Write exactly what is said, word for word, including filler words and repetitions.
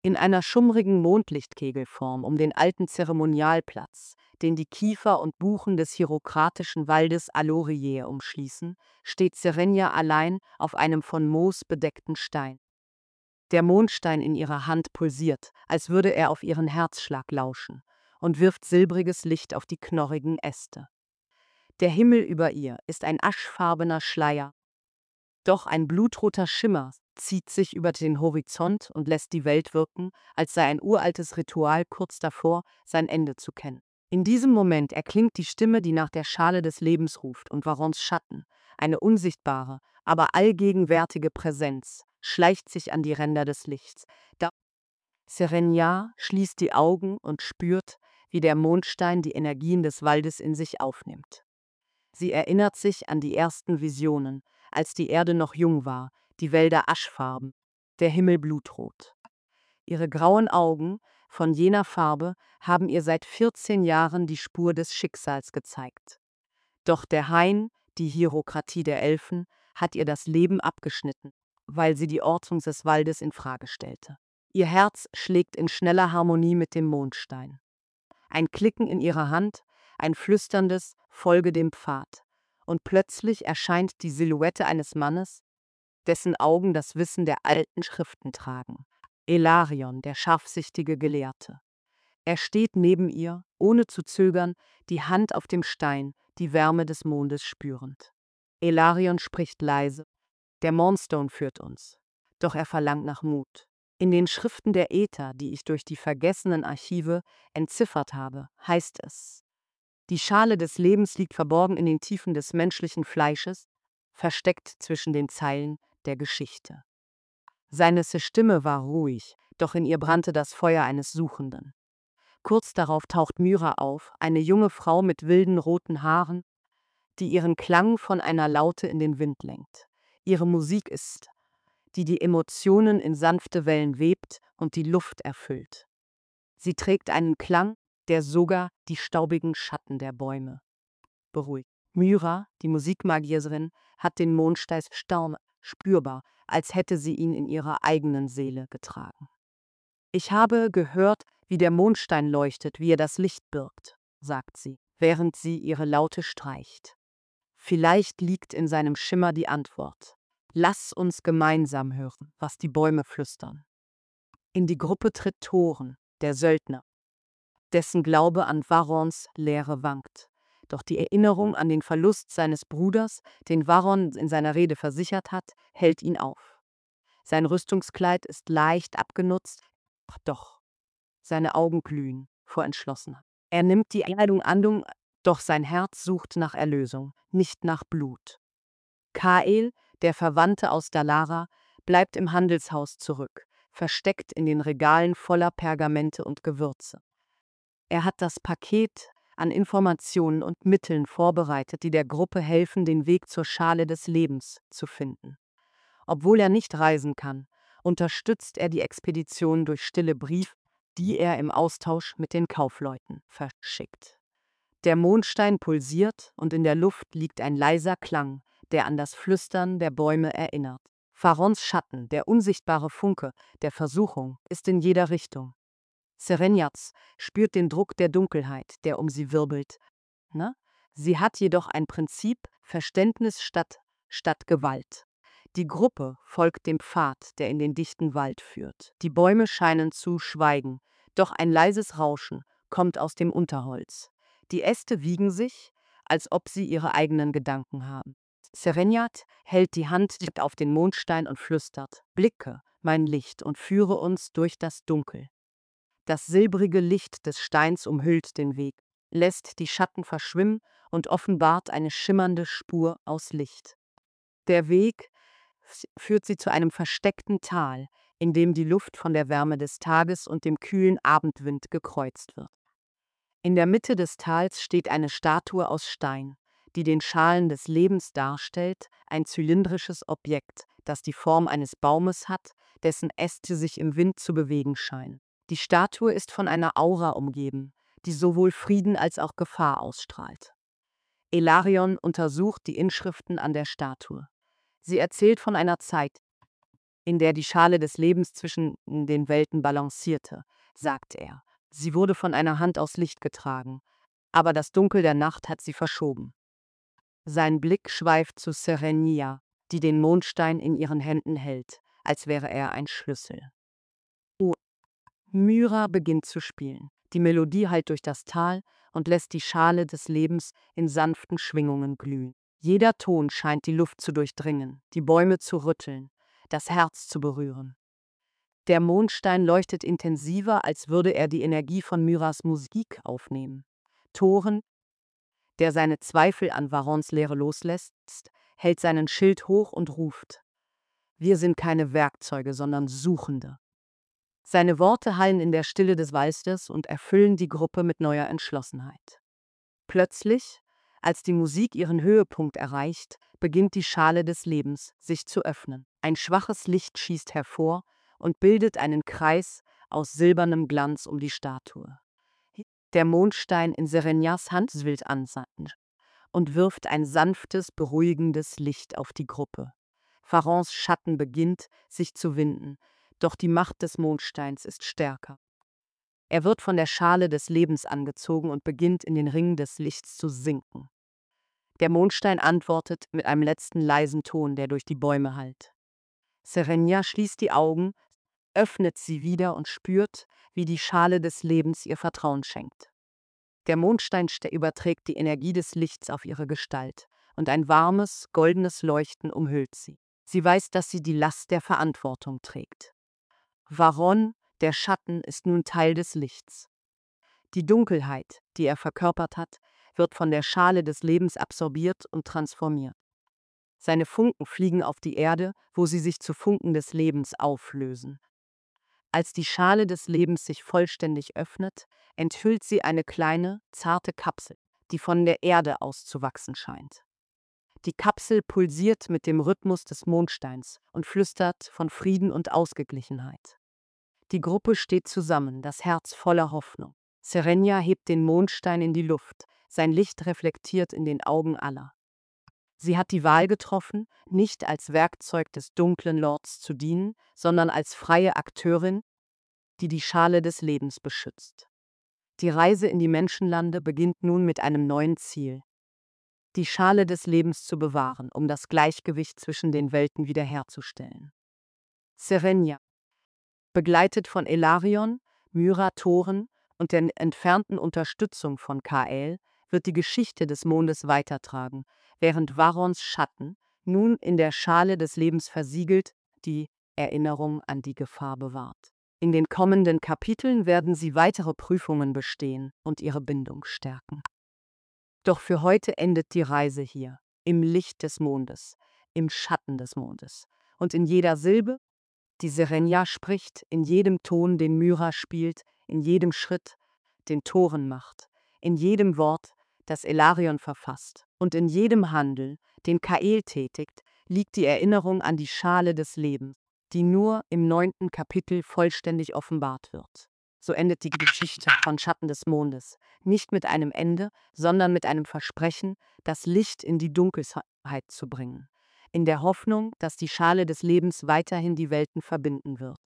in einer schummrigen Mondlichtkegelform um den alten Zeremonialplatz, den die Kiefer und Buchen des hierokratischen Waldes Alorier umschließen, steht Serenia allein auf einem von Moos bedeckten Stein. Der Mondstein in ihrer Hand pulsiert, als würde er auf ihren Herzschlag lauschen, und wirft silbriges Licht auf die knorrigen Äste. Der Himmel über ihr ist ein aschfarbener Schleier, doch ein blutroter Schimmer zieht sich über den Horizont und lässt die Welt wirken, als sei ein uraltes Ritual kurz davor, sein Ende zu kennen. In diesem Moment erklingt die Stimme, die nach der Schale des Lebens ruft, und Varrons Schatten, eine unsichtbare, aber allgegenwärtige Präsenz, schleicht sich an die Ränder des Lichts. Da Serenia schließt die Augen und spürt, wie der Mondstein die Energien des Waldes in sich aufnimmt. Sie erinnert sich an die ersten Visionen, als die Erde noch jung war, die Wälder aschfarben, der Himmel blutrot. Ihre grauen Augen, von jener Farbe, haben ihr seit vierzehn Jahren die Spur des Schicksals gezeigt. Doch der Hain, die Hierokratie der Elfen, hat ihr das Leben abgeschnitten, weil sie die Ordnung des Waldes in Frage stellte. Ihr Herz schlägt in schneller Harmonie mit dem Mondstein. Ein Klicken in ihrer Hand, ein flüsterndes „Folge dem Pfad“, und plötzlich erscheint die Silhouette eines Mannes, dessen Augen das Wissen der alten Schriften tragen. Elarion, der scharfsichtige Gelehrte. Er steht neben ihr, ohne zu zögern, die Hand auf dem Stein, die Wärme des Mondes spürend. Elarion spricht leise: „Der Moonstone führt uns." Doch er verlangt nach Mut. In den Schriften der Äther, die ich durch die vergessenen Archive entziffert habe, heißt es: Die Schale des Lebens liegt verborgen in den Tiefen des menschlichen Fleisches, versteckt zwischen den Zeilen der Geschichte. Seine Stimme war ruhig, doch in ihr brannte das Feuer eines Suchenden. Kurz darauf taucht Myra auf, eine junge Frau mit wilden roten Haaren, die ihren Klang von einer Laute in den Wind lenkt. Ihre Musik ist, die die Emotionen in sanfte Wellen webt und die Luft erfüllt. Sie trägt einen Klang, der sogar die staubigen Schatten der Bäume beruhigt. Myra, die Musikmagierin, hat den Mondsteins Staum spürbar, als hätte sie ihn in ihrer eigenen Seele getragen. „Ich habe gehört, wie der Mondstein leuchtet, wie er das Licht birgt", sagt sie, während sie ihre Laute streicht. „Vielleicht liegt in seinem Schimmer die Antwort. Lass uns gemeinsam hören, was die Bäume flüstern." In die Gruppe tritt Thoren, der Söldner, dessen Glaube an Varrons Lehre wankt. Doch die Erinnerung an den Verlust seines Bruders, den Varron in seiner Rede versichert hat, hält ihn auf. Sein Rüstungskleid ist leicht abgenutzt, doch seine Augen glühen vor Entschlossenheit. Er nimmt die Kleidung an, doch sein Herz sucht nach Erlösung, nicht nach Blut. Kael, der Verwandte aus Dalara, bleibt im Handelshaus zurück, versteckt in den Regalen voller Pergamente und Gewürze. Er hat das Paket an Informationen und Mitteln vorbereitet, die der Gruppe helfen, den Weg zur Schale des Lebens zu finden. Obwohl er nicht reisen kann, unterstützt er die Expedition durch stille Briefe, die er im Austausch mit den Kaufleuten verschickt. Der Mondstein pulsiert und in der Luft liegt ein leiser Klang, der an das Flüstern der Bäume erinnert. Varrons Schatten, der unsichtbare Funke der Versuchung, ist in jeder Richtung. Sereniaz spürt den Druck der Dunkelheit, der um sie wirbelt. Ne? Sie hat jedoch ein Prinzip: Verständnis statt, statt Gewalt. Die Gruppe folgt dem Pfad, der in den dichten Wald führt. Die Bäume scheinen zu schweigen, doch ein leises Rauschen kommt aus dem Unterholz. Die Äste wiegen sich, als ob sie ihre eigenen Gedanken haben. Sereniaz hält die Hand auf den Mondstein und flüstert: „Blicke, mein Licht, und führe uns durch das Dunkel." Das silbrige Licht des Steins umhüllt den Weg, lässt die Schatten verschwimmen und offenbart eine schimmernde Spur aus Licht. Der Weg führt sie zu einem versteckten Tal, in dem die Luft von der Wärme des Tages und dem kühlen Abendwind gekreuzt wird. In der Mitte des Tals steht eine Statue aus Stein, die den Schalen des Lebens darstellt, ein zylindrisches Objekt, das die Form eines Baumes hat, dessen Äste sich im Wind zu bewegen scheinen. Die Statue ist von einer Aura umgeben, die sowohl Frieden als auch Gefahr ausstrahlt. Elarion untersucht die Inschriften an der Statue. Sie erzählt von einer Zeit, in der die Schale des Lebens zwischen den Welten balancierte, sagte er. Sie wurde von einer Hand aus Licht getragen, aber das Dunkel der Nacht hat sie verschoben. Sein Blick schweift zu Serenia, die den Mondstein in ihren Händen hält, als wäre er ein Schlüssel. Oh. Myra beginnt zu spielen. Die Melodie hallt durch das Tal und lässt die Schale des Lebens in sanften Schwingungen glühen. Jeder Ton scheint die Luft zu durchdringen, die Bäume zu rütteln, das Herz zu berühren. Der Mondstein leuchtet intensiver, als würde er die Energie von Myras Musik aufnehmen. Thoren, der seine Zweifel an Varrons Lehre loslässt, hält seinen Schild hoch und ruft: Wir sind keine Werkzeuge, sondern Suchende. Seine Worte hallen in der Stille des Waldes und erfüllen die Gruppe mit neuer Entschlossenheit. Plötzlich, als die Musik ihren Höhepunkt erreicht, beginnt die Schale des Lebens sich zu öffnen. Ein schwaches Licht schießt hervor und bildet einen Kreis aus silbernem Glanz um die Statue. Der Mondstein in Serenias Hand schwillt an und wirft ein sanftes, beruhigendes Licht auf die Gruppe. Varrons Schatten beginnt, sich zu winden, doch die Macht des Mondsteins ist stärker. Er wird von der Schale des Lebens angezogen und beginnt in den Ring des Lichts zu sinken. Der Mondstein antwortet mit einem letzten leisen Ton, der durch die Bäume hallt. Serenia schließt die Augen, öffnet sie wieder und spürt, wie die Schale des Lebens ihr Vertrauen schenkt. Der Mondstein überträgt die Energie des Lichts auf ihre Gestalt und ein warmes, goldenes Leuchten umhüllt sie. Sie weiß, dass sie die Last der Verantwortung trägt. Varron, der Schatten, ist nun Teil des Lichts. Die Dunkelheit, die er verkörpert hat, wird von der Schale des Lebens absorbiert und transformiert. Seine Funken fliegen auf die Erde, wo sie sich zu Funken des Lebens auflösen. Als die Schale des Lebens sich vollständig öffnet, enthüllt sie eine kleine, zarte Kapsel, die von der Erde auszuwachsen scheint. Die Kapsel pulsiert mit dem Rhythmus des Mondsteins und flüstert von Frieden und Ausgeglichenheit. Die Gruppe steht zusammen, das Herz voller Hoffnung. Serenia hebt den Mondstein in die Luft, sein Licht reflektiert in den Augen aller. Sie hat die Wahl getroffen, nicht als Werkzeug des dunklen Lords zu dienen, sondern als freie Akteurin, die die Schale des Lebens beschützt. Die Reise in die Menschenlande beginnt nun mit einem neuen Ziel: die Schale des Lebens zu bewahren, um das Gleichgewicht zwischen den Welten wiederherzustellen. Serenia, begleitet von Elarion, Myra, Thoren und der entfernten Unterstützung von Kael, wird die Geschichte des Mondes weitertragen, während Varrons Schatten, nun in der Schale des Lebens versiegelt, die Erinnerung an die Gefahr bewahrt. In den kommenden Kapiteln werden sie weitere Prüfungen bestehen und ihre Bindung stärken. Doch für heute endet die Reise hier, im Licht des Mondes, im Schatten des Mondes und in jeder Silbe, die Serenia spricht, in jedem Ton, den Myra spielt, in jedem Schritt, den Thoren macht, in jedem Wort, das Elarion verfasst, und in jedem Handel, den Kael tätigt, liegt die Erinnerung an die Schale des Lebens, die nur im neunten Kapitel vollständig offenbart wird. So endet die Geschichte von Schatten des Mondes, nicht mit einem Ende, sondern mit einem Versprechen, das Licht in die Dunkelheit zu bringen, in der Hoffnung, dass die Schale des Lebens weiterhin die Welten verbinden wird.